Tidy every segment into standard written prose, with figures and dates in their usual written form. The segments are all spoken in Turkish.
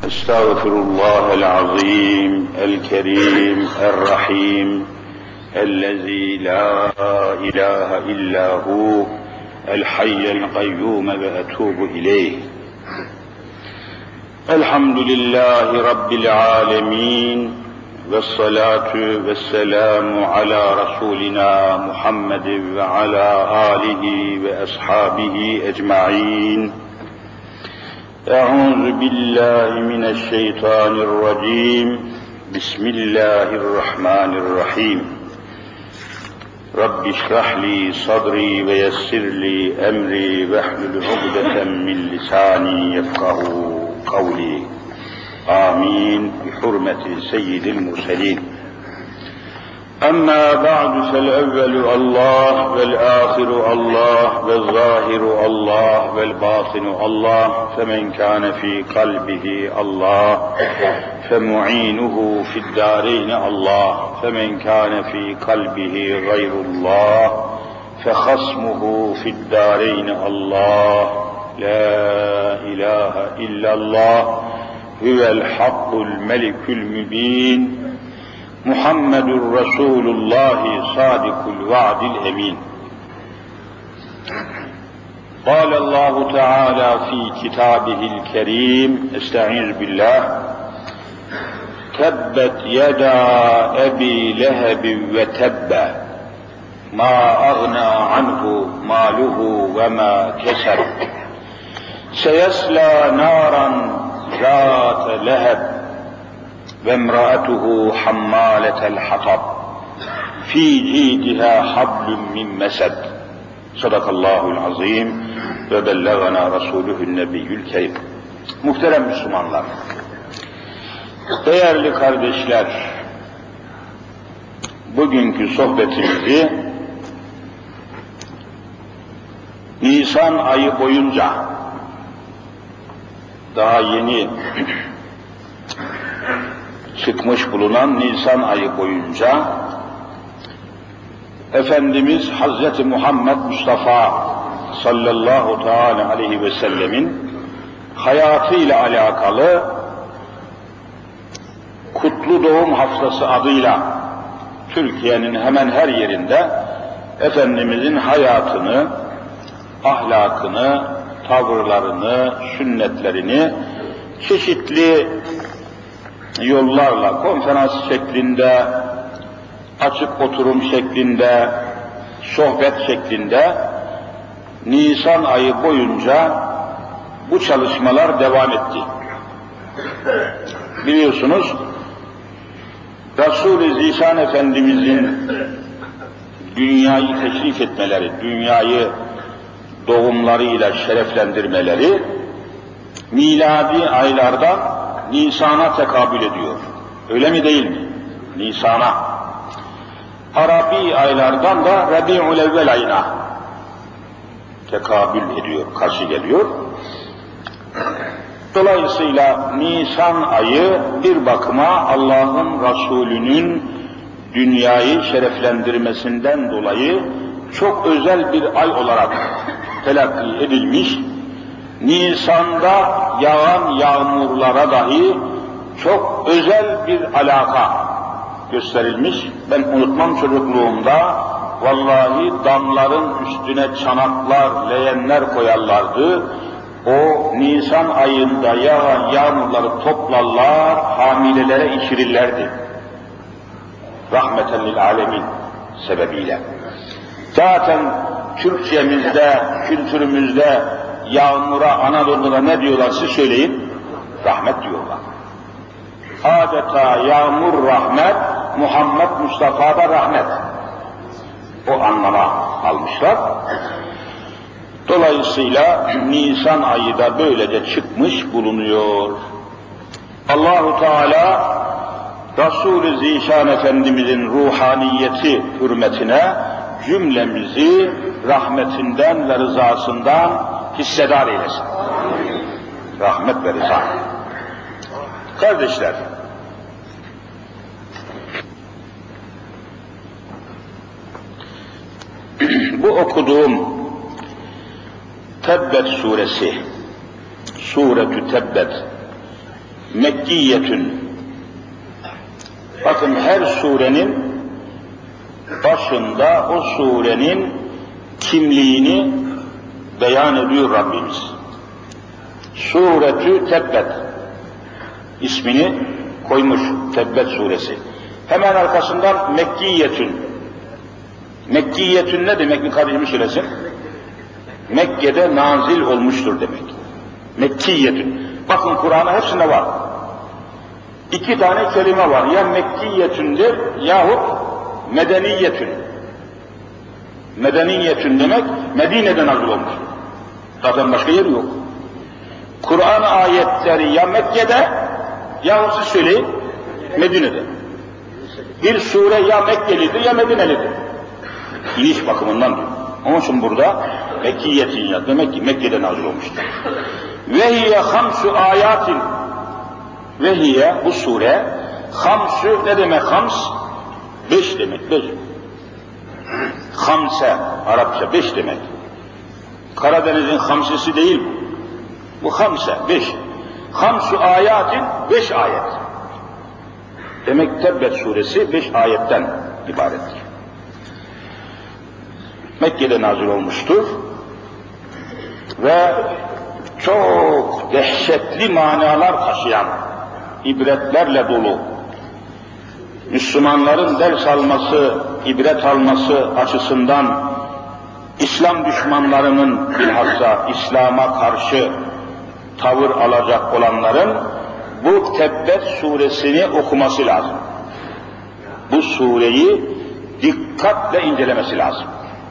استغفر الله العظيم الكريم الرحيم الذي لا إله إلا هو الحي القيوم وأتوب إليه. الحمد لله رب العالمين والصلاة والسلام على رسولنا محمد وعلى آله وأصحابه أجمعين. أعوذ بالله من الشيطان الرجيم. بسم الله الرحمن الرحيم. رب اشرح لي صدري ويسر لي أمري واحلل عقدة من لساني يفقهوا قولي. آمين بحرمة سيد المرسلين. أما بعد فالأول الله والآخر الله والظاهر الله والباطن الله، فمن كان في قلبه الله فمعينه في الدارين الله، فمن كان في قلبه غير الله فخصمه في الدارين الله. لا إله إلا الله هو الحق الملك المبين محمد رسول الله صادق الوعد الأمين. قال الله تعالى في كتابه الكريم: استعيذ بالله: تبت يدا أبي لهب وتب ما أغنى عنه ماله وما كسب سيصلى نارا ذات لهب وامرأته حمالة الحطب في جيدها حبل من مسد. Sadakallahul azim ve bellagana rasuluhun nebiyyül kerim. Muhterem Müslümanlar, değerli kardeşler, bugünkü sohbetimizi Nisan ayı boyunca, daha yeni çıkmış bulunan Nisan ayı boyunca Efendimiz Hazreti Muhammed Mustafa sallallahu teala aleyhi ve sellemin hayatıyla alakalı Kutlu Doğum Haftası adıyla Türkiye'nin hemen her yerinde Efendimizin hayatını, ahlakını, tavırlarını, sünnetlerini çeşitli yollarla, konferans şeklinde, açık oturum şeklinde, sohbet şeklinde Nisan ayı boyunca bu çalışmalar devam etti. Biliyorsunuz, Resul-i Zişan Efendimizin dünyayı teşrif etmeleri, dünyayı doğumlarıyla şereflendirmeleri miladi aylardan Nisan'a tekabül ediyor. Öyle mi değil mi? Nisan'a. Arabi aylardan da Rabi'ül Evvel ayına tekabül ediyor, karşı geliyor. Dolayısıyla Nisan ayı bir bakıma Allah'ın Resulü'nün dünyayı şereflendirmesinden dolayı çok özel bir ay olarak telakki edilmiş. Nisan'da yağan yağmurlara dahi çok özel bir alaka gösterilmiş. Ben unutmam, çocukluğumda vallahi damların üstüne çanaklar, leğenler koyarlardı. O Nisan ayında yağan yağmurları toplarlar, hamilelere içirirlerdi. Rahmeten lil alemin sebebiyle. Zaten Türkçemizde, kültürümüzde yağmura, Anadolu'da ne diyorlar siz söyleyin? Rahmet diyorlar. Adeta yağmur rahmet, Muhammed Mustafa'da rahmet. O anlama almışlar. Dolayısıyla Nisan ayı da böylece çıkmış bulunuyor. Allahu Teala Resul-i Zişan Efendimizin ruhaniyeti hürmetine cümlemizi rahmetinden ve rızasından hissedar eylesin. Rahmet ve rıza. Kardeşler, bu okuduğum Tebbet suresi, Suretü Tebbet Mekkiyetün. Bakın her surenin başında o surenin kimliğini beyan ediyor Rabbimiz. Suretü Tebbet ismini koymuş, Tebbet suresi. Hemen arkasından Mekkiyetün. Mekkiyetün ne demek mi kardeşim söylesin? Mekke'de nazil olmuştur demek. Mekkiyetün. Bakın Kur'an'ın hepsinde var. 2 tane kelime var. Ya Mekkiyetün'dür yahut Medeniyetün. Medeniyetün demek Medine'de nazil olmuştur. Zaten başka yer yok. Kur'an ayetleri ya Mekke'de yahut siz söyleyin Medine'de. Bir sure ya Mekkelidir ya Medinelidir. İniş bakımından diyor. Onun için burada Mekkiyetin ya demek ki Mekke'de nazil olmuştur. Vehiye hamsu ayatin. Vehiye bu sure hamsu ne demek hams? 5 demek. 5. Hamse Arapça 5 demek. Karadeniz'in hamsesi değil bu. Bu hamse 5. Hamsu ayatin 5 ayet. Demek Tebbet suresi 5 ayetten ibarettir. Mekke'de nazil olmuştur ve çok dehşetli manalar taşıyan, ibretlerle dolu, Müslümanların ders alması, ibret alması açısından İslam düşmanlarının bilhassa İslam'a karşı tavır alacak olanların bu Tebbet suresini okuması lazım. Bu sureyi dikkatle incelemesi lazım.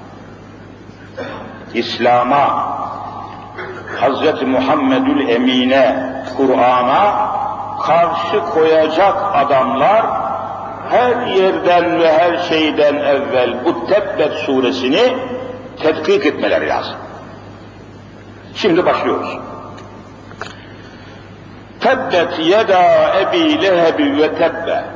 İslam'a, Hz. Muhammedül Emine, Kur'an'a karşı koyacak adamlar her yerden ve her şeyden evvel bu Tebbet suresini tetkik etmeleri lazım. Şimdi başlıyoruz. Tebbet yeda ebi lehebi ve tebbe.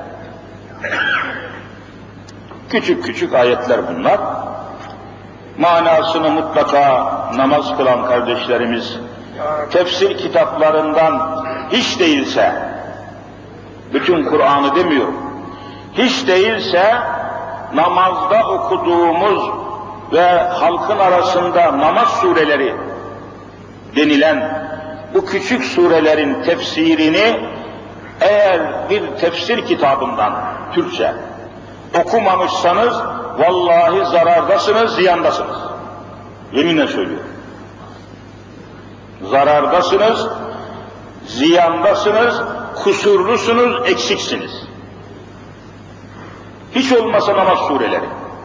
Küçük küçük ayetler bunlar. Manasını mutlaka namaz kılan kardeşlerimiz tefsir kitaplarından hiç değilse, bütün Kur'an'ı demiyorum, hiç değilse namazda okuduğumuz ve halkın arasında namaz sureleri denilen bu küçük surelerin tefsirini eğer bir tefsir kitabından Türkçe okumamışsanız vallahi zarardasınız, ziyandasınız. Yeminle söylüyorum. Zarardasınız, ziyandasınız, kusurlusunuz, eksiksiniz. Hiç olmasa namaz sureleri.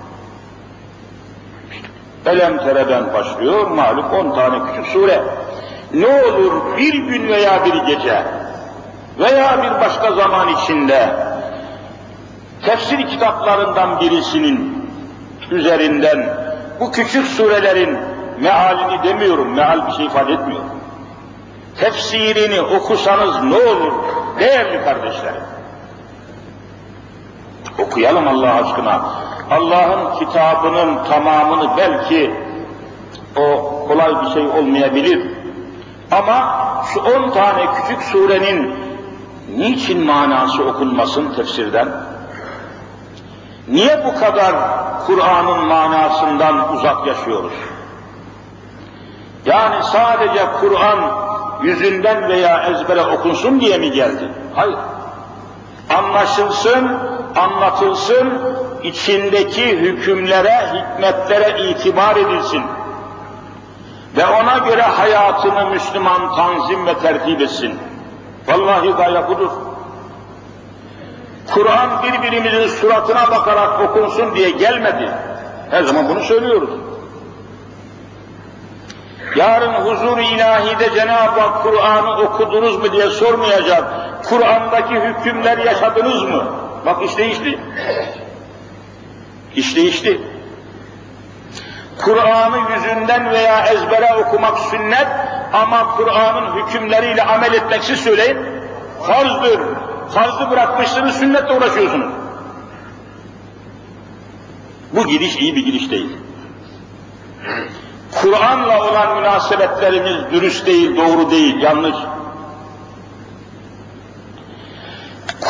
Elem Tere'den başlıyor, malum 10 tane küçük sure. Ne olur bir gün veya bir gece veya bir başka zaman içinde tefsir kitaplarından birisinin üzerinden bu küçük surelerin mealini demiyorum, meal bir şey ifade etmiyor. Tefsirini okusanız ne olur değerli kardeşlerim? Okuyalım Allah aşkına. Allah'ın kitabının tamamını belki o kolay bir şey olmayabilir. Ama şu 10 tane küçük surenin niçin manası okunmasın tefsirden? Niye bu kadar Kur'an'ın manasından uzak yaşıyoruz? Yani sadece Kur'an yüzünden veya ezbere okunsun diye mi geldi? Hayır. Anlaşılsın, anlatılsın, içindeki hükümlere, hikmetlere itibar edilsin. Ve ona göre hayatını Müslüman tanzim ve tertip etsin. Vallahi gaye budur. Kur'an birbirimizin suratına bakarak okunsun diye gelmedi. Her zaman bunu söylüyoruz. Yarın huzur-u ilahide Cenab-ı Hak Kur'an'ı okudunuz mu diye sormayacak. Kur'an'daki hükümler yaşadınız mı? Bak iş değişti. İş değişti. Kur'an'ı yüzünden veya ezbere okumak sünnet ama Kur'an'ın hükümleriyle amel etmek siz söyleyin farzdır. Farzı bırakmışsınız, sünnetle uğraşıyorsunuz. Bu gidiş iyi bir gidiş değil. Kur'an'la olan münasebetlerimiz dürüst değil, doğru değil, yanlış.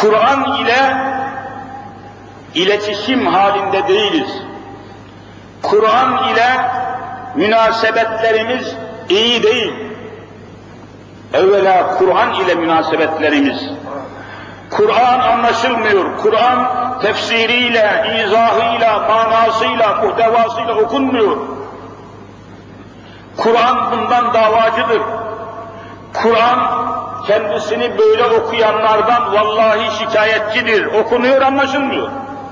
Kur'an ile iletişim halinde değiliz. Kur'an ile münasebetlerimiz iyi değil. Evvela Kur'an ile münasebetlerimiz. Kur'an anlaşılmıyor. Kur'an tefsiriyle, izahıyla, manasıyla, muhtevasıyla okunmuyor. Kur'an bundan davacıdır. Kur'an kendisini böyle okuyanlardan vallahi şikayetçidir. Okunuyor, anlaşılmıyor.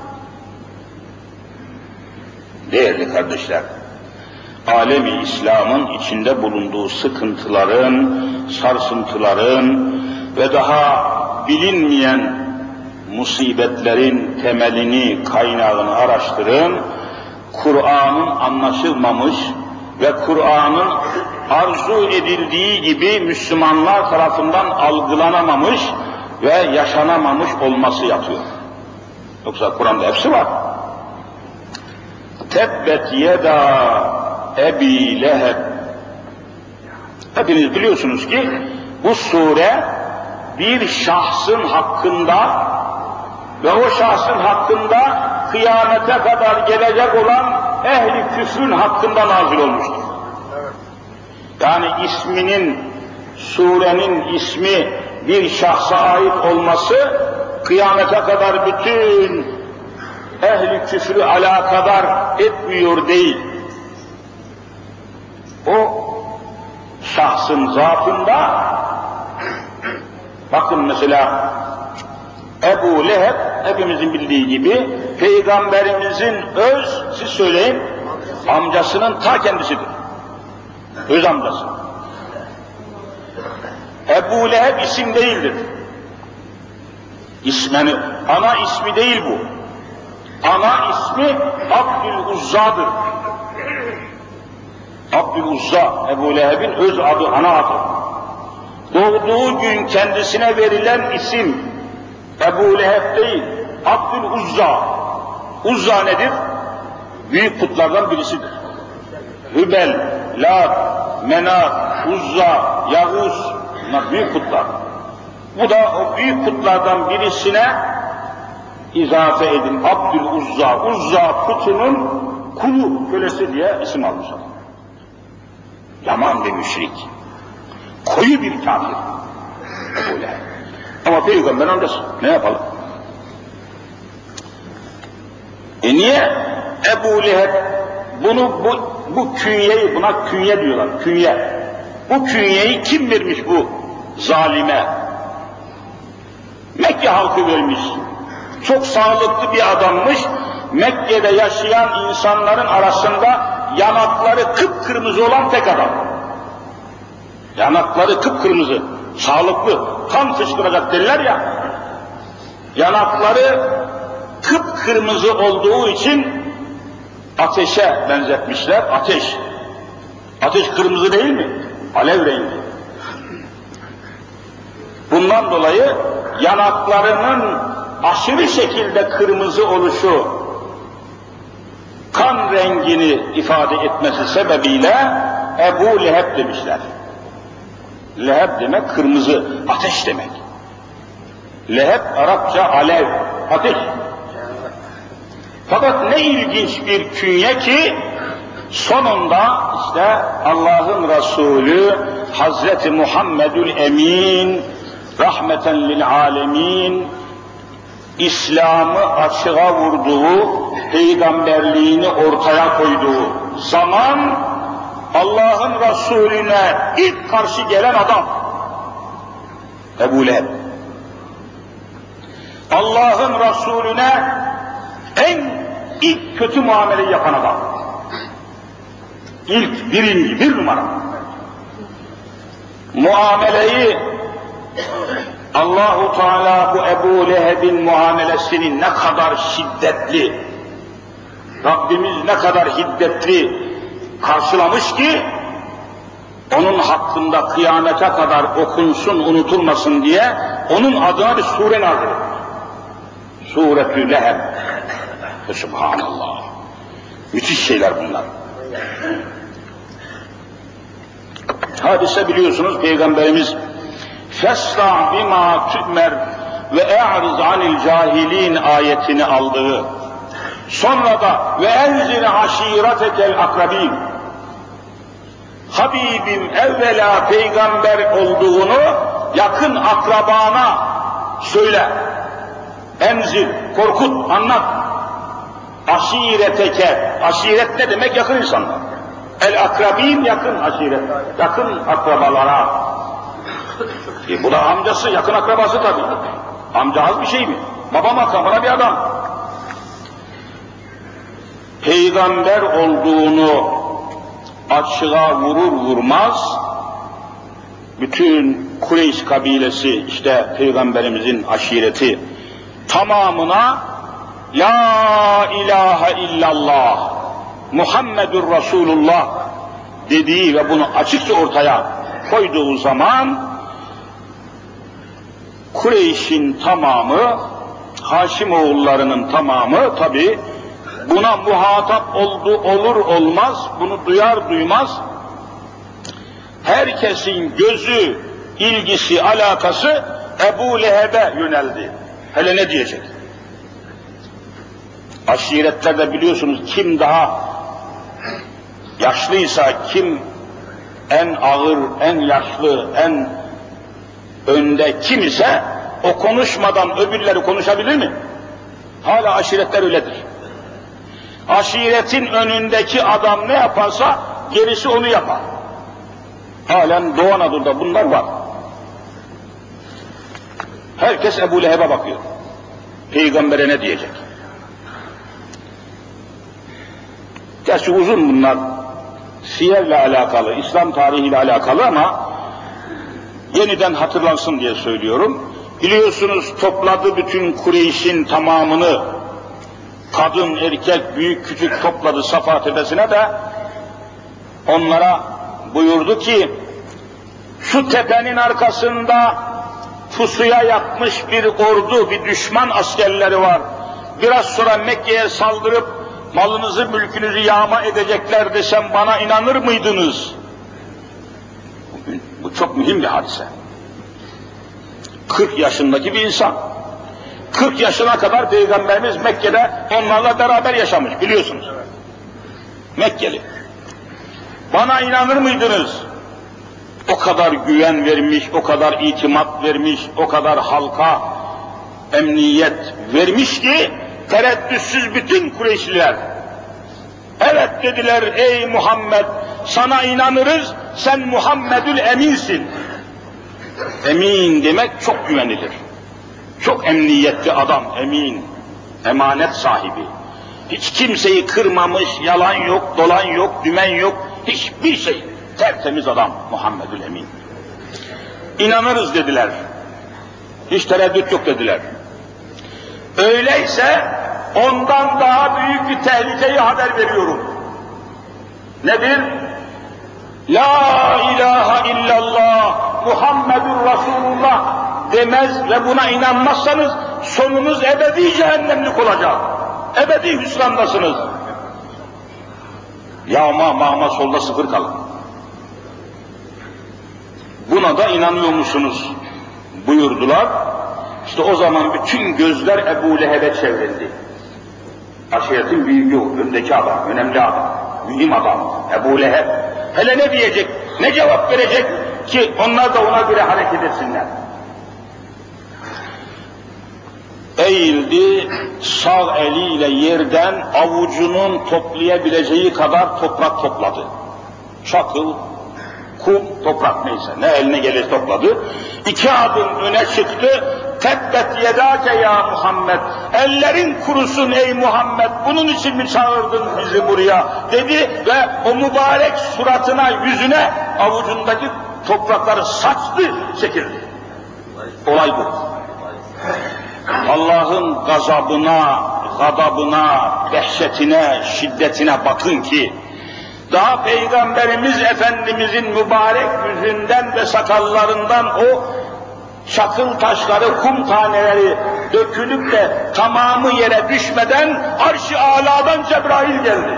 Değerli kardeşler, alemi İslam'ın içinde bulunduğu sıkıntıların, sarsıntıların ve daha bilinmeyen musibetlerin temelini, kaynağını araştırın. Kur'an'ın anlaşılmamış ve Kur'an'ın arzu edildiği gibi Müslümanlar tarafından algılanamamış ve yaşanamamış olması yatıyor. Yoksa Kur'an'da hepsi var. Tebbet yeda Ebi Leheb. Hepiniz biliyorsunuz ki bu sure bir şahsın hakkında ve o şahsın hakkında kıyamete kadar gelecek olan ehli küfrün hakkında nazil olmuştur. Yani isminin, surenin ismi bir şahsa ait olması kıyamete kadar bütün ehli küfrü alakadar etmiyor değil. O şahsın zatında, bakın mesela Ebu Leheb hepimizin bildiği gibi Peygamberimizin siz söyleyin, amcasının ta kendisidir. Öz amcası. Ebu Leheb isim değildir. İsmini, ana ismi değil bu. Ana ismi Abdüluzza'dır. Abdüluzza, Ebu Leheb'in öz adı, ana adı. Doğduğu gün kendisine verilen isim Ebu Leheb değil, Abdüluzza. Uzza nedir? Büyük putlardan birisidir. Hübel, Lat, Menat, Uzza, Yağuz, bunlar büyük putlar. Bu da o büyük putlardan birisine izafe edin. Abdüluzza, Uzza putunun kulu, kölesi diye isim almışlar. Yaman bir müşrik, koyu bir kafir. Böyle. Ama Peygamber amcası, ne yapalım? Niye Ebu Leheb bu künyeyi, buna künye diyorlar, künye. Bu künyeyi kim vermiş bu zalime? Mekke halkı vermiş. Çok sağlıklı bir adammış. Mekke'de yaşayan insanların arasında yanakları kıpkırmızı olan tek adam. Yanakları kıpkırmızı, sağlıklı, kan fışkıracak derler ya. Yanakları kıpkırmızı olduğu için ateşe benzetmişler. Ateş. Ateş kırmızı değil mi? Alev rengi. Bundan dolayı yanaklarının aşırı şekilde kırmızı oluşu, kan rengini ifade etmesi sebebiyle Ebu Leheb demişler. Leheb demek kırmızı, ateş demek. Leheb Arapça alev, ateş. Fakat ne ilginç bir künye ki sonunda işte Allah'ın Resulü Hazreti Muhammedül Emin rahmeten lil alemin İslam'ı açığa vurduğu, peygamberliğini ortaya koyduğu zaman Allah'ın Resulüne ilk karşı gelen adam Ebu Leheb. Allah'ın Resulüne ilk kötü muameleyi yapan adam. İlk, bir numara. Muameleyi Allahu Teala bu Ebu Leheb'in muamelesini ne kadar şiddetli, Rabbimiz ne kadar hiddetli karşılamış ki onun hakkında kıyamete kadar okunsun, unutulmasın diye onun adına bir sure nazil etmiş. Suretü Leheb. Subhanallah. Müthiş şeyler bunlar. Hadise biliyorsunuz Peygamberimiz Fesra bima tümer ve e'riz anil cahilin ayetini aldığı, sonra da ve enzir aşiretekel akrabin, Habibim evvela peygamber olduğunu yakın akrabana söyle. Enzir, korkut, anlat. Aşireteke, aşiret ne demek? Yakın insanlar. El akrabin, yakın aşiret, yakın akrabalara. Bu da amcası, yakın akrabası tabii. Amca az bir şey mi? Baba makamına bir adam. Peygamber olduğunu açığa vurur vurmaz, bütün Kureyş kabilesi, işte Peygamberimizin aşireti tamamına La ilahe illallah Muhammedur Resulullah dediği ve bunu açıkça ortaya koyduğu zaman Kureyş'in tamamı, Haşimoğullarının tamamı tabi buna muhatap olur olmaz, bunu duyar duymaz herkesin gözü, ilgisi, alakası Ebu Leheb'e yöneldi. Hele ne diyecek? Aşiretlerde biliyorsunuz kim daha yaşlıysa, kim en ağır, en yaşlı, en önde kim ise o konuşmadan öbürleri konuşabilir mi? Hala aşiretler öyledir. Aşiretin önündeki adam ne yaparsa gerisi onu yapar. Halen Doğu Anadolu'da bunlar var. Herkes Ebu Leheb'e bakıyor. Peygamber'e ne diyecek? Gerçi uzun bunlar. Siyerle alakalı, İslam tarihiyle alakalı ama yeniden hatırlansın diye söylüyorum. Biliyorsunuz topladı bütün Kureyş'in tamamını, kadın, erkek, büyük, küçük topladı Safa tepesine de onlara buyurdu ki şu tepenin arkasında pusuya yatmış bir ordu, bir düşman askerleri var. Biraz sonra Mekke'ye saldırıp malınızı, mülkünüzü yağma edecekler desem bana inanır mıydınız? Bu çok mühim bir hadise. 40 yaşındaki bir insan. 40 yaşına kadar Peygamberimiz Mekke'de onlarla beraber yaşamış, biliyorsunuz. Mekkeli. Bana inanır mıydınız? O kadar güven vermiş, o kadar itimat vermiş, o kadar halka emniyet vermiş ki tereddütsüz bütün Kureyşliler evet dediler, ey Muhammed sana inanırız, sen Muhammedül Eminsin. Emin demek çok güvenilir. Çok emniyetli adam, emin, emanet sahibi. Hiç kimseyi kırmamış, yalan yok, dolan yok, dümen yok, hiçbir şey. Tertemiz adam Muhammedül Emin. İnanırız dediler. Hiç tereddüt yok dediler. Öyleyse ondan daha büyük bir tehlikeyi haber veriyorum. Nedir? La ilahe illallah Muhammedur Resulullah demez ve buna inanmazsanız sonunuz ebedi cehennemlik olacak. Ebedi hüsrandasınız. Yağma mağma solda sıfır kalın. Buna da inanıyor musunuz? Buyurdular. İşte o zaman bütün gözler Ebu Leheb'e çevrildi. Aşiretin büyüğü, öndeki adam, önemli adam, mühim adam, Ebu Leheb. Hele ne diyecek, ne cevap verecek ki onlar da ona göre hareket etsinler. Eğildi, sağ eliyle yerden avucunun toplayabileceği kadar toprak topladı. Çakıl, kum, toprak neyse, ne eline gelir topladı. 2 adım öne çıktı, tebbet yedâke ya Muhammed, ellerin kurusun ey Muhammed, bunun için mi çağırdın bizi buraya dedi ve o mübarek suratına, yüzüne avucundaki toprakları saçtı, çekildi. Olay bu. Allah'ın gazabına, gadabına, dehşetine, şiddetine bakın ki daha Peygamberimiz Efendimizin mübarek yüzünden ve sakallarından o çakıl taşları, kum taneleri dökülüp de tamamı yere düşmeden Arş-ı Alâ'dan Cebrail geldi.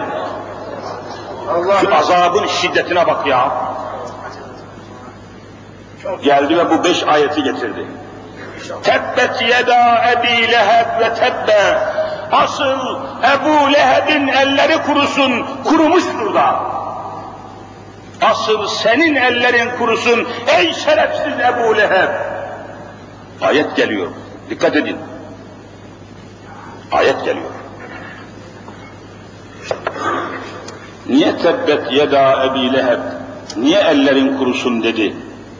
Şu azabın şiddetine bak ya. Geldi ve bu 5 ayeti getirdi. Tebbet yeda Ebi Leheb ve tebbe. Asıl Ebu Leheb'in elleri kurusun, kurumuştur da. Asıl senin ellerin kurusun ey şerefsiz Ebu Leheb. Ayet geliyor. Dikkat edin. Ayet geliyor. Niye tebbet yeda Ebi Leheb? Niye ellerin kurusun dedi?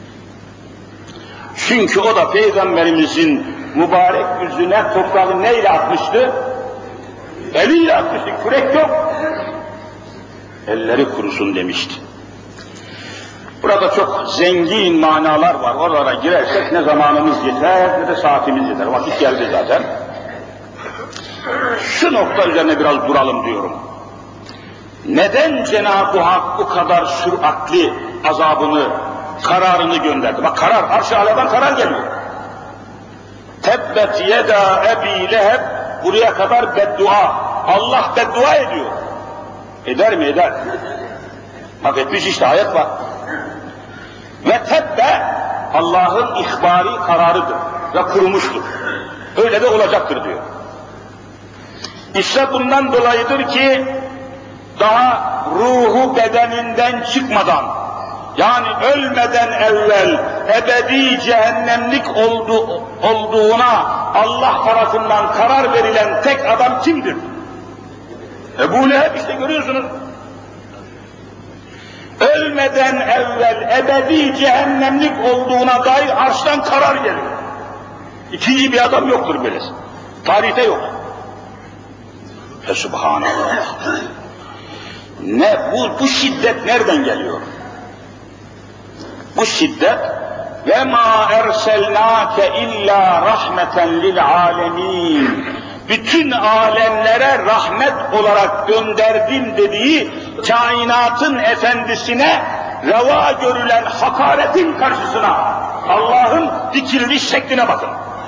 Çünkü o da Peygamberimizin mübarek yüzüne toprağı neyle atmıştı? Eliyle atmıştı, kürek yok. Elleri kurusun demişti. Burada çok zengin manalar var. Oralara girersek ne zamanımız yeter ne de saatimiz yeter. Vakit geldi zaten. Şu nokta üzerine biraz duralım diyorum. Neden Cenab-ı Hak bu kadar süratli azabını, kararını gönderdi? Bak karar, arş-ı aleden karar geliyor. Tebbet yeda Ebi Leheb, buraya kadar beddua. Allah beddua ediyor. Eder mi? Eder. Bak etmiş işte, ayet var. Ve tebbe, Allah'ın ihbari kararıdır ve kurumuştur. Öyle de olacaktır diyor. İşte bundan dolayıdır ki, daha ruhu bedeninden çıkmadan, yani ölmeden evvel ebedi cehennemlik olduğuna Allah tarafından karar verilen tek adam kimdir? Ebu Leheb işte, görüyorsunuz. Ölmeden evvel ebedi cehennemlik olduğuna dair arştan karar geliyor. İkinci bir adam yoktur böylesi. Tarihte yok. Subhanallah. Ne bu şiddet nereden geliyor? Bu şiddet ve ma erselnake illa rahmeten lil alemin. Bütün alemlere rahmet olarak gönderdim dediği kainatın efendisine reva görülen hakaretin karşısına Allah'ın dikilmiş şekline bakın.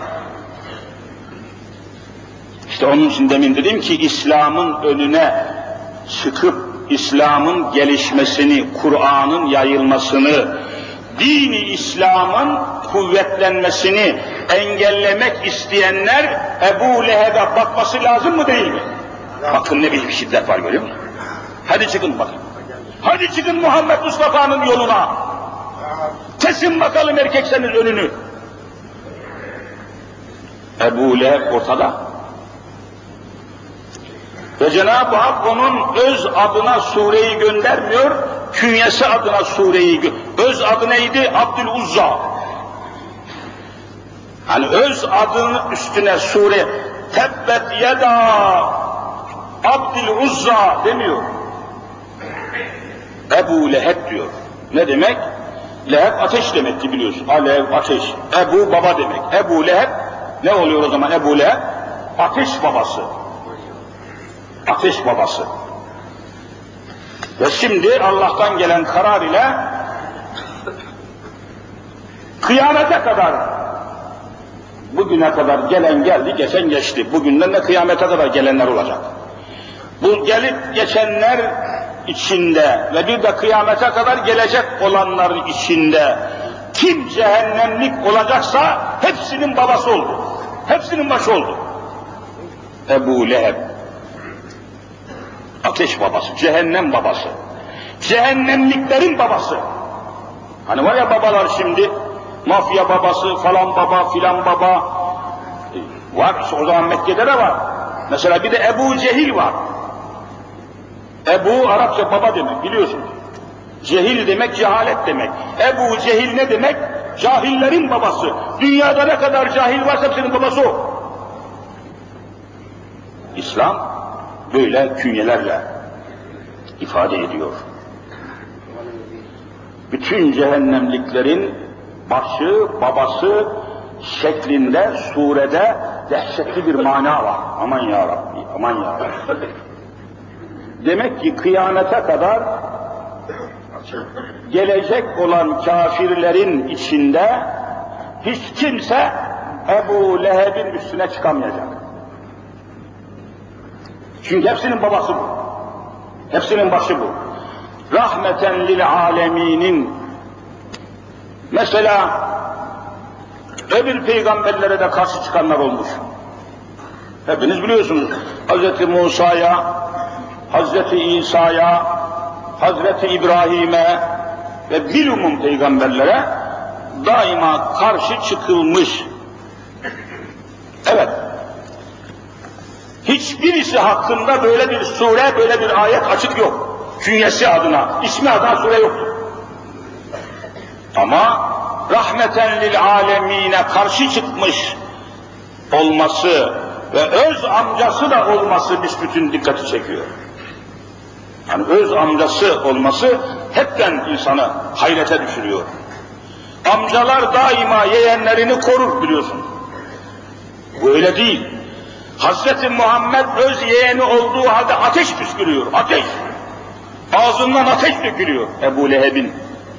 İşte onun için demin dedim ki İslam'ın önüne çıkıp İslam'ın gelişmesini, Kur'an'ın yayılmasını, dini İslam'ın kuvvetlenmesini engellemek isteyenler Ebu Leheb'e bakması lazım mı değil mi? Bakın ne bir şiddet var, görüyor musun? Hadi çıkın bakın. Hadi çıkın Muhammed Mustafa'nın yoluna. Kesin bakalım erkekseniz önünü. Ebu Leheb ortada. Ve Cenab-ı Hak onun öz adına sureyi göndermiyor, künyesi adına sureyi öz adı neydi? Abdüluzza. Hani öz adının üstüne sure tebbet yeda Abdüluzza demiyor. Ebu Leheb diyor. Ne demek? Leheb ateş demekti, biliyorsun. Alev, ateş. Ebu baba demek. Ebu Leheb ne oluyor o zaman? Ebu Leheb ateş babası. Ateş babası. Ve şimdi Allah'tan gelen karar ile kıyamete kadar, bugüne kadar gelen geldi, geçen geçti. Bugünden de kıyamete kadar gelenler olacak. Bu gelip geçenler içinde ve bir de kıyamete kadar gelecek olanların içinde kim cehennemlik olacaksa hepsinin babası oldu. Hepsinin başı oldu. Ebu Leheb. Ateş babası, cehennem babası. Cehennemliklerin babası. Hani var ya babalar şimdi, mafya babası, falan baba, filan baba. Var, o zaman Mekke'de de var. Mesela bir de Ebu Cehil var. Ebu Arapça baba demek, biliyorsun. Cehil demek, cehalet demek. Ebu Cehil ne demek? Cahillerin babası. Dünyada ne kadar cahil varsa hepsinin babası o. İslam böyle künyelerle ifade ediyor. Bütün cehennemliklerin başı, babası şeklinde, surede dehşetli bir mana var. Aman ya Rabbi, aman ya Rabbi. Demek ki kıyamete kadar gelecek olan kafirlerin içinde hiç kimse Ebu Leheb'in üstüne çıkamayacak. Çünkü hepsinin babası bu. Hepsinin başı bu. Rahmeten lil aleminin. Mesela Öbür peygamberlere de karşı çıkanlar olmuş. Hepiniz biliyorsunuz. Hz. Musa'ya, Hz. İsa'ya, Hz. İbrahim'e ve bilumum peygamberlere daima karşı çıkılmış. Evet. Hiçbirisi hakkında böyle bir sure, böyle bir ayet açık yok. Künyesi adına, ismi adına sure yoktur. Ama rahmeten lil alemine karşı çıkmış olması ve öz amcası da olması büsbütün dikkati çekiyor. Yani öz amcası olması hepten insanı hayrete düşürüyor. Amcalar daima yeğenlerini korur biliyorsun. Bu öyle değil. Hazreti Muhammed öz yeğeni olduğu halde ateş püskürüyor, ateş. Ağzından ateş dökülüyor Ebu Leheb'in.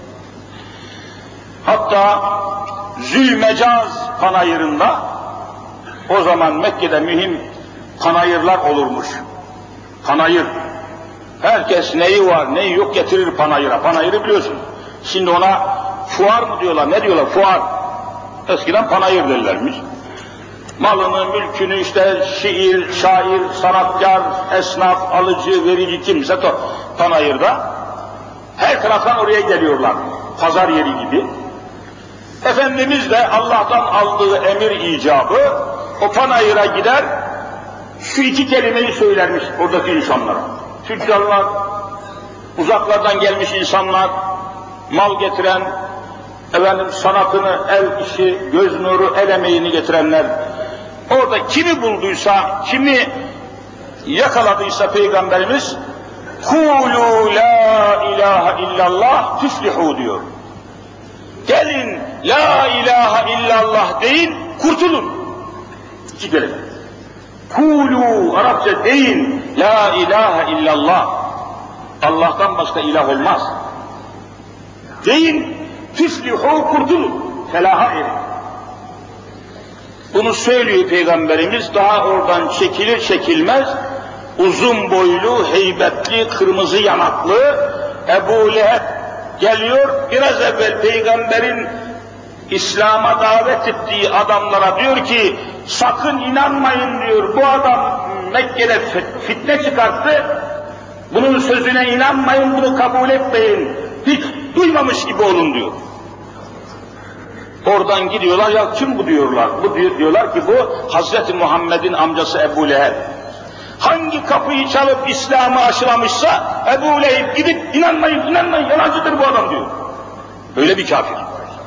Hatta Zülmecaz panayırında, o zaman Mekke'de mühim panayırlar olurmuş. Panayır. Herkes neyi var, neyi yok getirir panayıra. Panayırı biliyorsun. Şimdi ona fuar mı diyorlar, ne diyorlar? Fuar. Eskiden panayır derlermiş. Malını, mülkünü işte şiir, şair, sanatkar, esnaf, alıcı, verici kimse panayırda. Her taraftan oraya geliyorlar. Pazar yeri gibi. Efendimiz de Allah'tan aldığı emir icabı o panayıra gider, şu iki kelimeyi söylermiş oradaki insanlara. Tüccarlar, uzaklardan gelmiş insanlar, mal getiren, sanatını, el işi, göz nuru, el emeğini getirenler, orada kimi bulduysa, kimi yakaladıysa Peygamberimiz, "Kûlû lâ ilâhe illallah tüflihû" diyor. Gelin, la ilahe illallah deyin, kurtulun. İki kelime. Kulu, Arapça deyin, la ilahe illallah. Allah'tan başka ilah olmaz. Deyin, tüflihu, kurtulun, felaha erin. Bunu söylüyor Peygamberimiz, daha oradan çekilir çekilmez, uzun boylu, heybetli, kırmızı yanaklı Ebu Leheb geliyor, biraz evvel Peygamber'in İslam'a davet ettiği adamlara diyor ki, sakın inanmayın diyor, bu adam Mekke'de fitne çıkarttı, bunun sözüne inanmayın, bunu kabul etmeyin, hiç duymamış gibi olun diyor. Oradan gidiyorlar, ya kim bu diyorlar, diyorlar ki bu Hazreti Muhammed'in amcası Ebu Leheb. Hangi kapıyı çalıp İslam'ı aşılamışsa Ebu Leheb gidip inanmayın, yalancıdır bu adam diyor. Öyle bir kafir.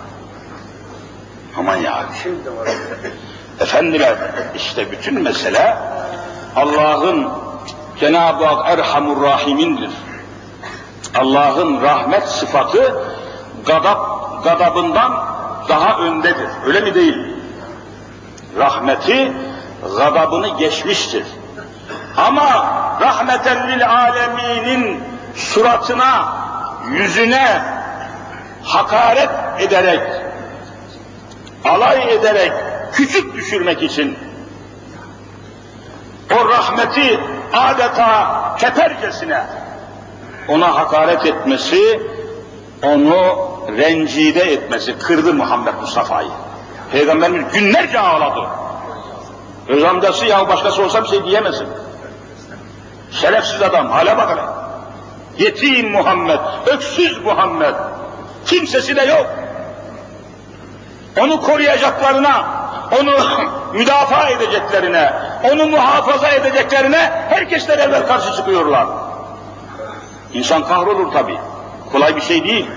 Aman ya. Efendiler, işte bütün mesele Allah'ın Cenab-ı Hak Erhamur Rahim'indir. Allah'ın rahmet sıfatı gadabından daha öndedir. Öyle mi değil? Rahmeti gadabını geçmiştir. Ama rahmeten lil aleminin suratına, yüzüne hakaret ederek, alay ederek, küçük düşürmek için o rahmeti adeta tepercesine ona hakaret etmesi, onu rencide etmesi kırdı Muhammed Mustafa'yı. Peygamberimiz günlerce ağladı. Öz amcası ya başkası olsa bir şey diyemezsin. Şerefsiz adam, hale bak hele. Yetim Muhammed, öksüz Muhammed, kimsesi de yok. Onu koruyacaklarına, onu müdafaa edeceklerine, onu muhafaza edeceklerine herkesler evvel karşı çıkıyorlar. İnsan kahrolur tabii. Kolay bir şey değil.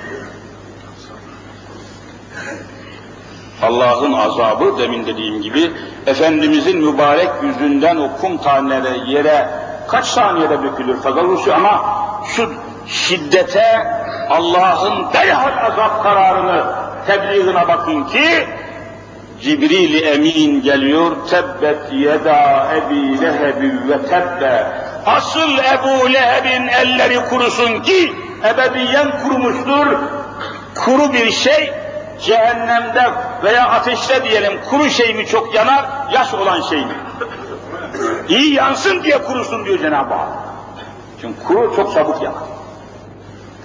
Allah'ın azabı demin dediğim gibi Efendimizin mübarek yüzünden o kum taneleri yere kaç saniyede dökülür fazla ama şu şiddete Allah'ın derhal azap kararını tebliğine bakın ki Cibril-i Emin geliyor, tebbet yeda Ebi Leheb'in ve tebbe. Asıl Ebu Leheb'in elleri kurusun ki ebediyen kurumuştur. Kuru bir şey cehennemde veya ateşte diyelim, kuru şey mi çok yanar, yaş olan şey mi? İyi yansın diye kurusun diyor Cenab-ı Hak. Çünkü kuru çok çabuk yanar.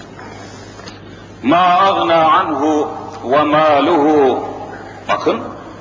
مَا أَغْنَى عَنْهُ وَمَالُهُ. Bakın,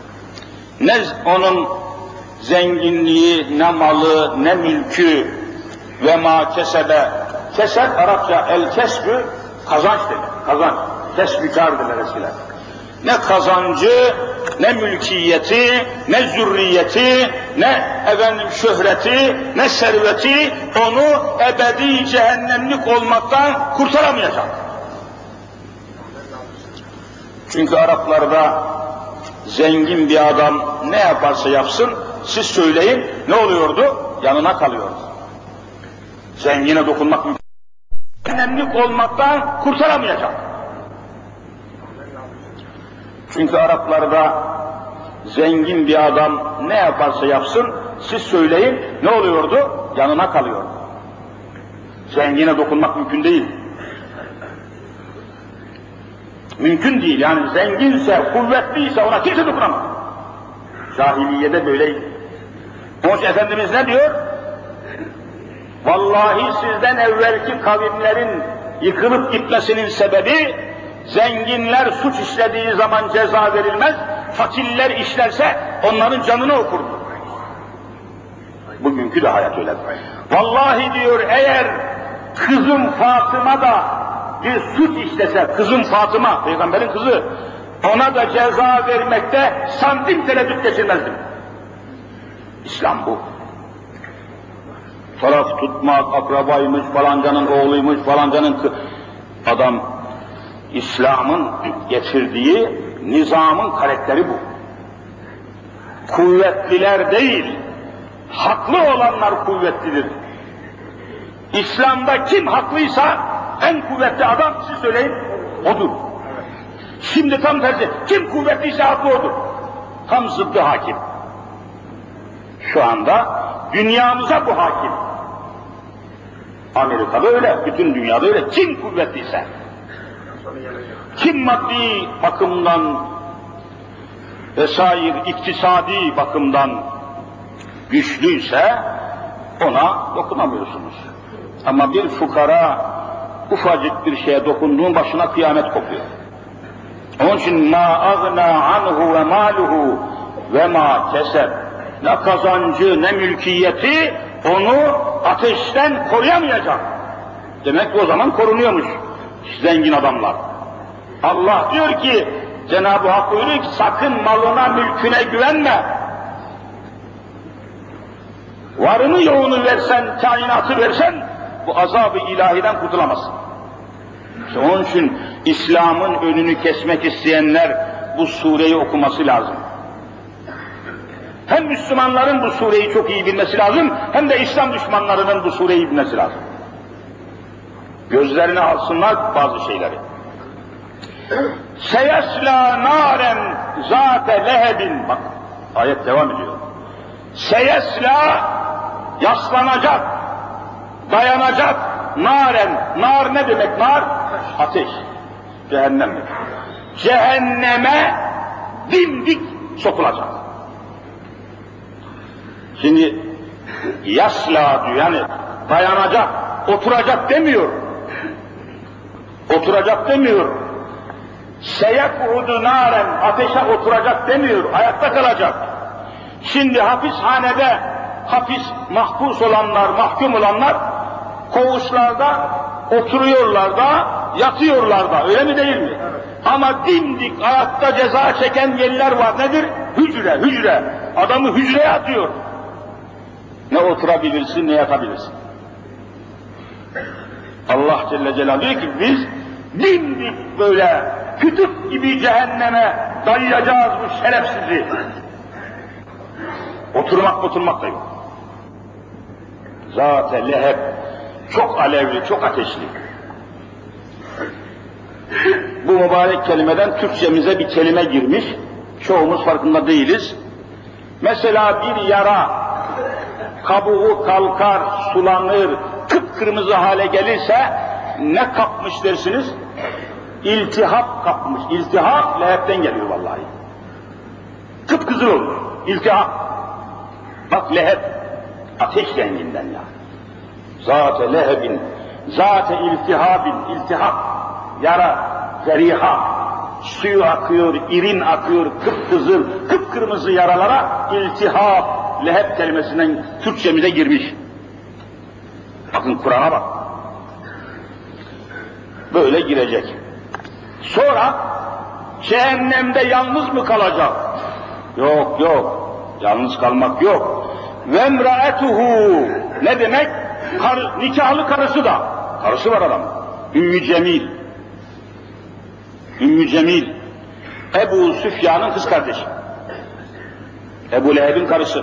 Ne onun zenginliği, ne malı, ne mülkü ve ma kesebe. Kesep Arapça el kesbü kazanç demek. Kazanç. Kesbükar derler eskiler. Ne kazancı, ne mülkiyeti, ne zürriyeti, ne efendim şöhreti, ne serveti onu ebedi cehennemlik olmaktan kurtaramayacak. Çünkü Araplarda zengin bir adam ne yaparsa yapsın, siz söyleyin, ne oluyordu? Yanına kalıyordu. Zengine dokunmak mümkün. Cehennemlik olmaktan kurtaramayacak. Çünkü Araplarda zengin bir adam ne yaparsa yapsın, siz söyleyin, ne oluyordu? Yanına kalıyordu. Zengine dokunmak mümkün değil. Mümkün değil, yani zenginse, kuvvetliyse ona kimse dokunamaz. Cahiliyede böyleydi. Onun için Efendimiz ne diyor? Vallahi sizden evvelki kavimlerin yıkılıp gitmesinin sebebi, zenginler suç işlediği zaman ceza verilmez, fakirler işlerse onların canını okurdu. Bugünkü de hayat öyle. Vallahi diyor, eğer kızım Fatıma da bir suç işlese, kızım Fatıma, peygamberin kızı, ona da ceza vermekte santim tereddüt geçirmezdim. İslam bu. Taraf tutmak, akrabaymış, falancanın oğluymuş, falancanın adam, İslam'ın getirdiği nizamın karakteri bu. Kuvvetliler değil, haklı olanlar kuvvetlidir. İslam'da kim haklıysa en kuvvetli adam, siz söyleyin, odur. Şimdi tam tersi, kim kuvvetliyse haklı odur. Tam zıddı hakim. Şu anda dünyamıza bu hakim. Amerika'da öyle, bütün dünyada öyle. Kim kuvvetliyse, kim maddi bakımdan vesaire iktisadi bakımdan güçlüyse ona dokunamıyorsunuz. Ama bir fukara ufacık bir şeye dokunduğun başına kıyamet kopuyor. Onun için ma agna anhu ve maluhu ve ma keseb. Ne kazancı ne mülkiyeti onu ateşten koruyamayacak. Demek ki o zaman korunuyormuş zengin adamlar. Allah diyor ki, Cenab-ı Hak buyuruyor ki sakın malına mülküne güvenme. Varını yoğunu versen, kainatı versen bu azab-ı ilahiden kurtulamazsın. İşte onun için İslam'ın önünü kesmek isteyenler bu sureyi okuması lazım. Hem Müslümanların bu sureyi çok iyi bilmesi lazım, hem de İslam düşmanlarının bu sureyi bilmesi lazım. Gözlerine alsınlar bazı şeyleri. Seyesla naren zâte lehebin. Bak, ayet devam ediyor. Seyesla, yaslanacak, dayanacak, naren. Nar ne demek nar? Ateş. Cehennem. Cehenneme dimdik sokulacak. Şimdi yasla diyor, yani dayanacak, oturacak demiyor. Oturacak demiyor. Seyekudu naren, ateşe oturacak demiyor, ayakta kalacak. Şimdi hapishanede mahpus olanlar, mahkum olanlar koğuşlarda oturuyorlar da, yatıyorlar da, öyle mi değil mi? Evet. Ama dimdik ayakta ceza çeken yerler var. Nedir? Hücre, hücre. Adamı hücreye atıyor. Ne oturabilirsin, ne yatabilirsin. Allah Celle Celaluhu diyor ki biz dimdik böyle kütük gibi cehenneme dayayacağız bu şerefsizi. Oturmak da yok. Zat-ı leheb, çok alevli, çok ateşli. Bu mübarek kelimeden Türkçemize bir kelime girmiş, çoğumuz farkında değiliz. Mesela bir yara, kabuğu kalkar, sulanır, kıpkırmızı hale gelirse ne kapmış dersiniz? İltihap kapmış. İltihap lehebden geliyor vallahi. Kıpkızıl olur, iltihap. Bak leheb, ateş renginden ya. Zat-ı lehebin, zat-ı iltihabin, iltihap, yara, zeriha. suyu akıyor, irin akıyor, kıpkızıl, kıpkırmızı yaralara iltihap, leheb kelimesinden Türkçemize girmiş. Bakın Kur'an'a bak. Böyle girecek. Sonra cehennemde yalnız mı kalacak? Yok yok, yalnız kalmak yok. Vemraetuhu ne demek? Nikahlı karısı da. Karısı var adam. Ümmü Cemil. Ümmü Cemil. Ebu Süfyan'ın kız kardeşi. Ebu Leheb'in karısı.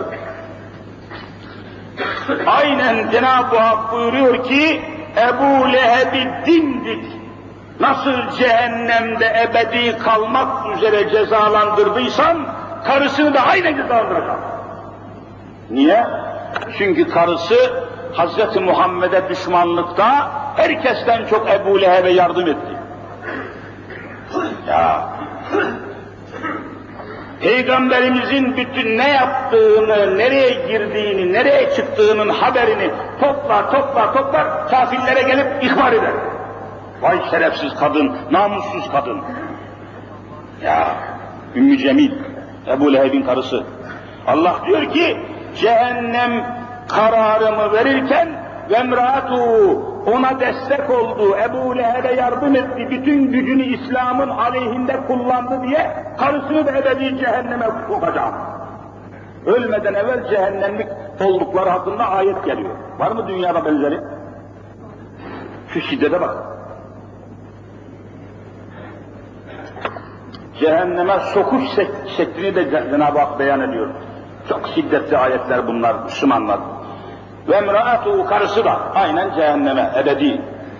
Aynen Cenab-ı Hak buyuruyor ki Ebu Leheb'i dimdik nasıl cehennemde ebedi kalmak üzere cezalandırdıysan karısını da aynen cezalandıracak. Niye? Çünkü karısı Hazreti Muhammed'e düşmanlıkta herkesten çok Ebu Leheb'e yardım etti. Ya Peygamberimizin bütün ne yaptığını, nereye girdiğini, nereye çıktığının haberini toplar, kafirlere gelip ihbar eder. Vay şerefsiz kadın, namussuz kadın. Ya Ümmü Cemil, Ebu Leheb'in karısı. Allah diyor ki, cehennem kararımı verirken vemraatu ona destek oldu, Ebu Leheb'e yardım etti, bütün gücünü İslam'ın aleyhinde kullandı diye karısını da ebedi cehenneme sokacak. Ölmeden evvel cehennemlik oldukları hakkında ayet geliyor. Var mı dünyada benzeri? Şu şiddete bak. Cehenneme sokuş şeklini de Cenab-ı Hak beyan ediyor. Çok şiddetli ayetler bunlar, Müslümanlar. Ve emraatu karısı da aynen cehenneme, ebedi.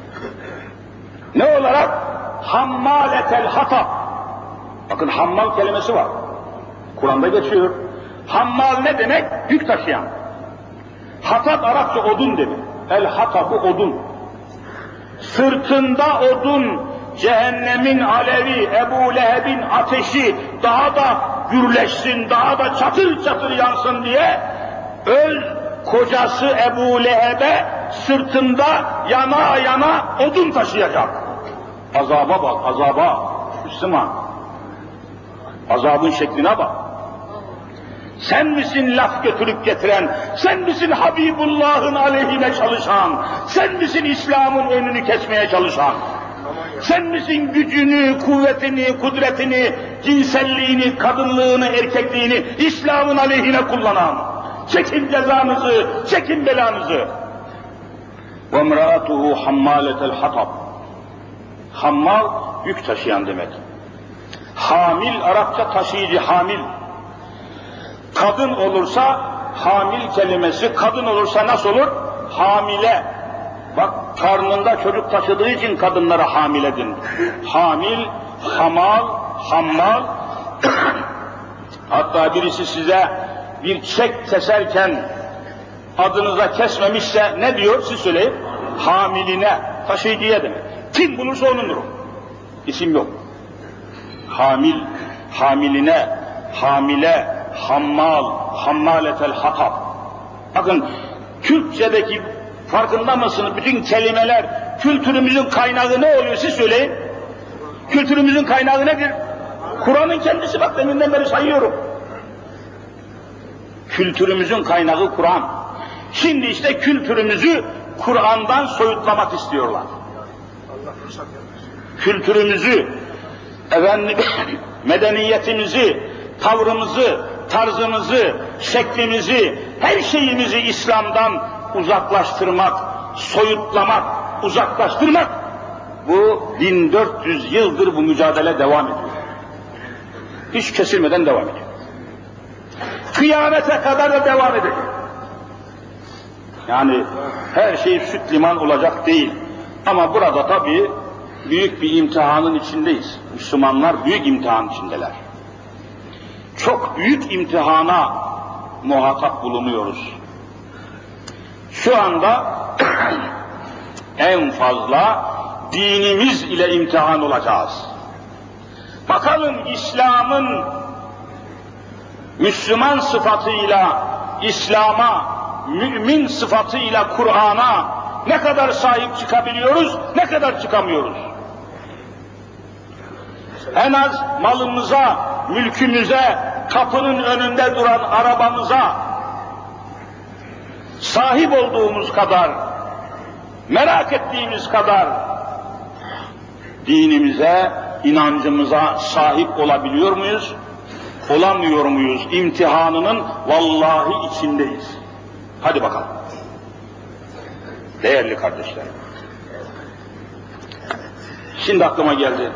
Ne olarak? Hammaletel hatab. Bakın hammal kelimesi var. Kur'an'da geçiyor. Hammal ne demek? Yük taşıyan. Hatab Arapça odun demek. El hatabu odun. Sırtında odun, cehennemin alevi, Ebu Leheb'in ateşi daha da gürleşsin, daha da çatır çatır yansın diye öz kocası Ebu Leheb'e sırtında yana yana odun taşıyacak. Azaba bak, azaba. Müslüman. Azabın şekline bak. Sen misin laf götürüp getiren, sen misin Habibullah'ın aleyhine çalışan, sen misin İslam'ın önünü kesmeye çalışan, sen misin gücünü, kuvvetini, kudretini, cinselliğini, kadınlığını, erkekliğini İslam'ın aleyhine kullanan? Çekin cezanızı, çekin belanızı. وَمْرَأَتُهُ حَمَّالَةَ الْحَطَبِ. Hammal, yük taşıyan demek. Hamil, Arapça taşıyıcı, hamil. Kadın olursa, hamil kelimesi, kadın olursa nasıl olur? Hamile. Bak, karnında çocuk taşıdığı için kadınlara hamile denir. Hamil, hamal, hammal. Hatta birisi size bir çiçek keserken adınıza kesmemişse ne diyor? Siz söyleyin. Hamiline, taşıyıcıya demek. Kim bulursa onundur o. İsim yok. Hamil, hamiline, hamile, hammal, hammaletel hatab. Bakın Türkçedeki farkında mısınız? Bütün kelimeler kültürümüzün kaynağı ne oluyor? Siz söyleyin. Kültürümüzün kaynağı nedir? Kur'an'ın kendisi, bak deminden beri sayıyorum. Kültürümüzün kaynağı Kur'an. Şimdi işte kültürümüzü Kur'an'dan soyutlamak istiyorlar. Kültürümüzü, medeniyetimizi, tavrımızı, tarzımızı, şeklimizi, her şeyimizi İslam'dan uzaklaştırmak, soyutlamak, uzaklaştırmak. Bu 1400 yıldır bu mücadele devam ediyor. Hiç kesilmeden devam ediyor. Kıyamete kadar da devam edecek. Yani her şey süt liman olacak değil. Ama burada tabii büyük bir imtihanın içindeyiz. Müslümanlar büyük imtihan içindeler. Çok büyük imtihana muhatap bulunuyoruz. Şu anda en fazla dinimiz ile imtihan olacağız. Bakalım İslam'ın Müslüman sıfatıyla İslam'a, mümin sıfatıyla Kur'an'a ne kadar sahip çıkabiliyoruz, ne kadar çıkamıyoruz? en az malımıza, mülkümüze, kapının önünde duran arabamıza sahip olduğumuz kadar, merak ettiğimiz kadar dinimize, inancımıza sahip olabiliyor muyuz? Olamıyor muyuz? İmtihanının vallahi içindeyiz. Hadi bakalım. Değerli kardeşlerim. Şimdi aklıma geldi.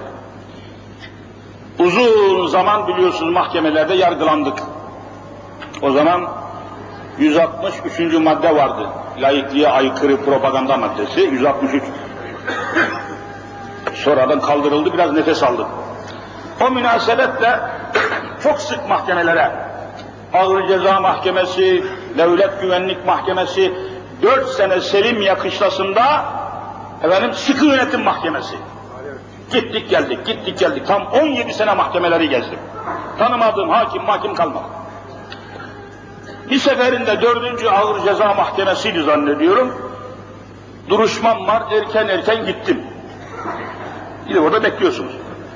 Uzun zaman biliyorsunuz mahkemelerde yargılandık. O zaman 163. madde vardı. Laikliğe aykırı propaganda maddesi 163. Sonradan kaldırıldı, biraz nefes aldık. O münasebetle çok sık mahkemelere, Ağır Ceza Mahkemesi, Devlet Güvenlik Mahkemesi, 4 sene Selim Yakışlası'nda Sıkı Yönetim Mahkemesi. Gittik geldik. Tam 17 sene mahkemeleri gezdim. Tanımadığım hakim kalmadı. Bir seferinde 4. Ağır Ceza Mahkemesi'ydi zannediyorum. Duruşmam var, erken gittim. Gidip orada bekliyorsunuz.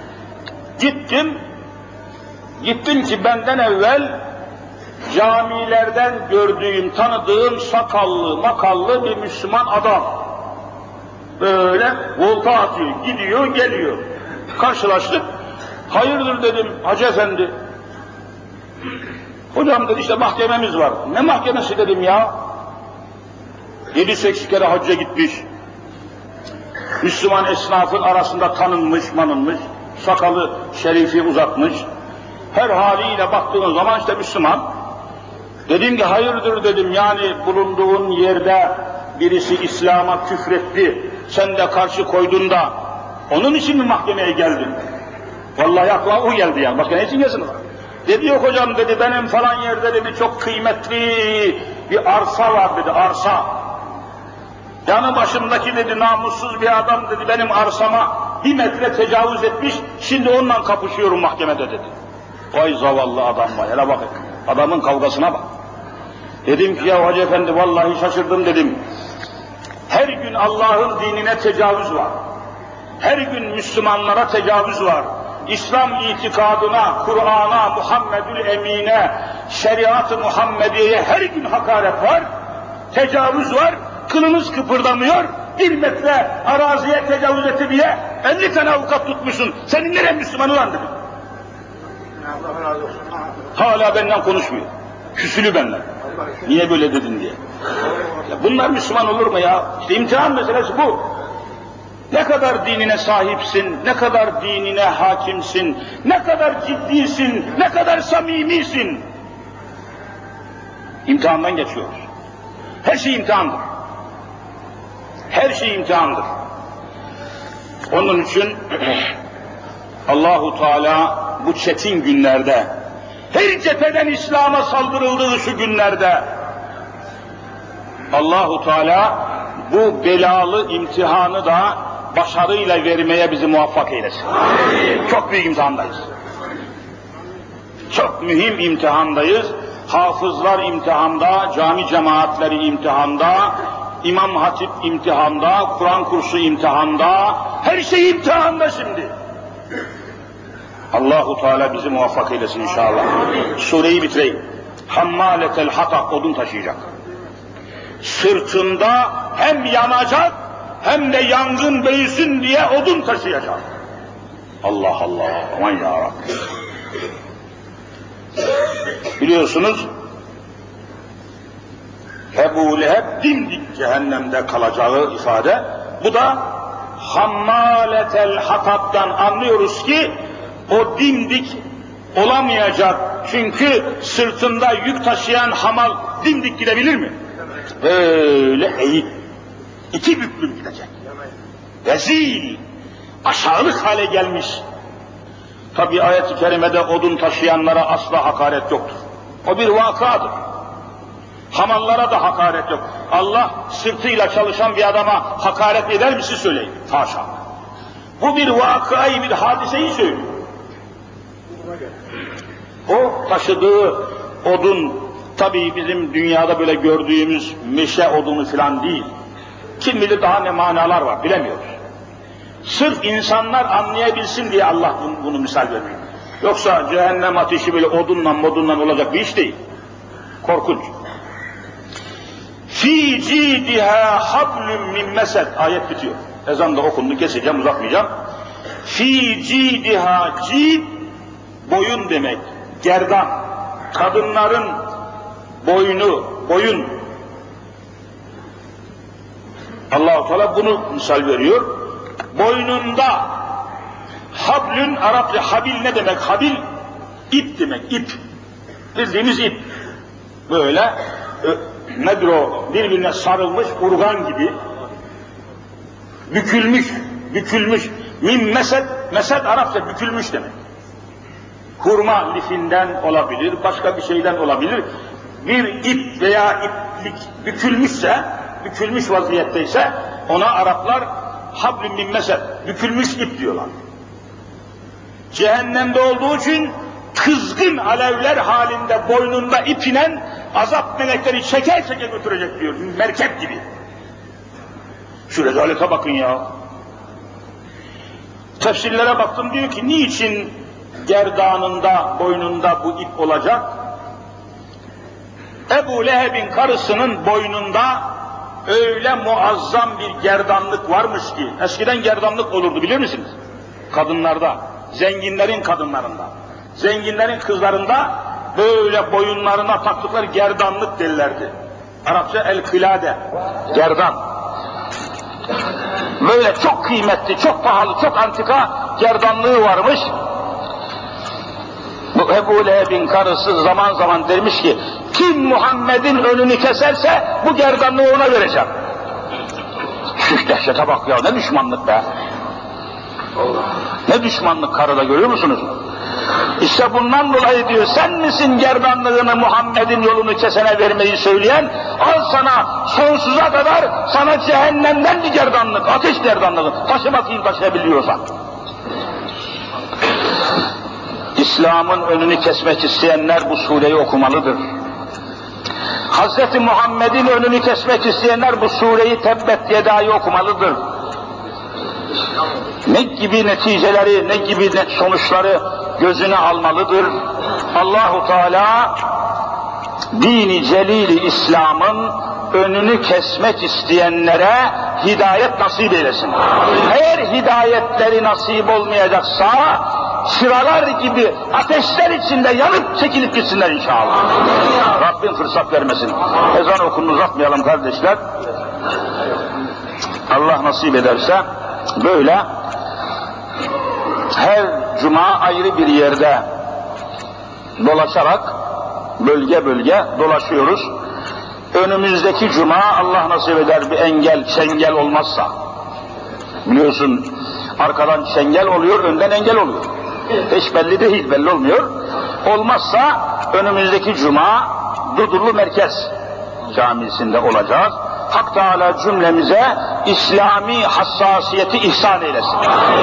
Gittim ki benden evvel camilerden gördüğüm, tanıdığım sakallı, makallı bir Müslüman adam. Böyle volta atıyor, gidiyor, geliyor. Karşılaştık. Hayırdır dedim, Hacı Efendi. Hocam dedi işte mahkememiz var. Ne mahkemesi dedim ya? 7-8 kere hacca gitmiş. Müslüman esnafın arasında tanınmış, sakalı şerifi uzatmış. Her haliyle baktığınız zaman işte Müslüman. Dedim ki hayırdır dedim, yani bulunduğun yerde birisi İslam'a küfretti, sen de karşı koydun da onun için mi mahkemeye geldin? Vallahi aklıma o geldi yani, başka ne için gelsin? Dedi yok hocam dedi, benim falan yerde dedi çok kıymetli bir arsa var dedi, arsa. Yanı başımdaki dedi namussuz bir adam dedi benim arsama 1 metre tecavüz etmiş, şimdi onunla kapışıyorum mahkemede dedi. Vay zavallı adam var, hele bakın, adamın kavgasına bak. Dedim ki ya Hacı Efendi vallahi şaşırdım dedim. Her gün Allah'ın dinine tecavüz var. Her gün Müslümanlara tecavüz var. İslam itikadına, Kur'an'a, Muhammedül Emine, şeriat-ı Muhammediye'ye her gün hakaret var, tecavüz var, kılınız kıpırdamıyor, 1 metre araziye tecavüz etti diye 50 tane avukat tutmuşsun, senin nereye Müslüman ulan dedim. Hala benden konuşmuyor, küsülü benden. Niye böyle dedin diye. Ya bunlar Müslüman olur mu ya? İşte imtihan meselesi bu. Ne kadar dinine sahipsin, ne kadar dinine hakimsin, ne kadar ciddisin, ne kadar samimisin. İmtihandan geçiyoruz. Her şey imtihandır. Her şey imtihandır. Onun için Allahu Teala bu çetin günlerde, her cepheden İslam'a saldırıldığı şu günlerde Allahu Teala bu belalı imtihanı da başarıyla vermeye bizi muvaffak eylesin. Çok büyük imtihandayız. Çok mühim imtihandayız. Hafızlar imtihanda, cami cemaatleri imtihanda, İmam Hatip imtihanda, Kur'an kursu imtihanda, her şey imtihanda şimdi. Allahu Teala bizi muvaffak eylesin inşallah. Sureyi bitireyim. Hammaletel hatab, odun taşıyacak. Sırtında hem yanacak hem de yangın büyüsün diye odun taşıyacak. Allah Allah, aman ya Rabbi. Biliyorsunuz Ebu Leheb dimdik cehennemde kalacağı ifade. Bu da hammaletel hatab'dan anlıyoruz ki o dimdik olamayacak. Çünkü sırtında yük taşıyan hamal dimdik gidebilir mi? Böyle eğik, 2 büklüm gidecek. Rezil, aşağılık hale gelmiş. Tabi ayet-i kerimede odun taşıyanlara asla hakaret yoktur. O bir vakadır. Hamallara da hakaret yok. Allah sırtıyla çalışan bir adama hakaret eder mi siz söyleyin? Haşa. Bu bir vakayı, bir hadiseyi söylüyor. O taşıdığı odun tabii bizim dünyada böyle gördüğümüz meşe odunu falan değil. Kim bilir daha ne manalar var bilemiyoruz. Sırf insanlar anlayabilsin diye Allah bunu misal veriyor. Yoksa cehennem ateşi böyle odunla olacak bir iş değil. Korkunç. Fî cîdihâ hablüm min mesed. Ayet bitiyor. Ezan da okundu, keseceğim, uzatmayacağım. Fî cîdihâ, cid, boyun demek, gerdan. Kadınların boyun. Allah-u Teala bunu misal veriyor. Boynunda hablün, Arapça habil ne demek? Habil, ip demek, ip. Bildiğimiz ip. Böyle nedir o? Birbirine sarılmış urgan gibi. Bükülmüş. Min mesed Arapça bükülmüş demek. Hurma lifinden olabilir, başka bir şeyden olabilir. Bir ip veya iplik bükülmüş vaziyetteyse ona Araplar hablün min mesed, bükülmüş ip diyorlar. Cehennemde olduğu için kızgın alevler halinde boynunda ip inen azap melekleri çeke götürecek diyor, merkep gibi. Şu rezalete bakın ya. Tefsirlere baktım, diyor ki niçin gerdanında, boynunda bu ip olacak? Ebu Leheb'in karısının boynunda öyle muazzam bir gerdanlık varmış ki, eskiden gerdanlık olurdu bilir misiniz? Kadınlarda, zenginlerin kadınlarında, zenginlerin kızlarında böyle boyunlarına taktıkları gerdanlık derlerdi. Arapça el-kılade, gerdan. Böyle çok kıymetli, çok pahalı, çok antika gerdanlığı varmış. Bu Ebu Leheb'in karısı zaman zaman demiş ki, kim Muhammed'in önünü keserse bu gerdanlığı ona vereceğim. Şu dehşete bak ya, ne düşmanlık be! Ne düşmanlık karıda, görüyor musunuz? İşte bundan dolayı diyor, sen misin gerdanlığını Muhammed'in yolunu kesene vermeyi söyleyen? Al sana sonsuza kadar sana cehennemden bir gerdanlık, ateş gerdanlığı, taşıyabiliyorsan. İslam'ın önünü kesmek isteyenler bu sureyi okumalıdır. Hz. Muhammed'in önünü kesmek isteyenler bu sureyi Tebbet Yedâ'yı okumalıdır. Ne gibi neticeleri, ne gibi sonuçları gözüne almalıdır. Allahu Teala dini celil-i İslam'ın önünü kesmek isteyenlere hidayet nasip eylesin. Eğer hidayetleri nasip olmayacaksa çıralar gibi ateşler içinde yanıp çekilip gitsinler inşallah. Rabbim fırsat vermesin. Ezan okununu uzatmayalım kardeşler. Allah nasip ederse böyle her cuma ayrı bir yerde dolaşarak bölge dolaşıyoruz. Önümüzdeki cuma Allah nasip eder bir çengel olmazsa, biliyorsun arkadan çengel oluyor, önden engel oluyor. Hiç belli değil, belli olmuyor. Olmazsa önümüzdeki cuma Dudullu Merkez Camisi'nde olacağız. Hak Teâlâ cümlemize İslami hassasiyeti ihsan eylesin.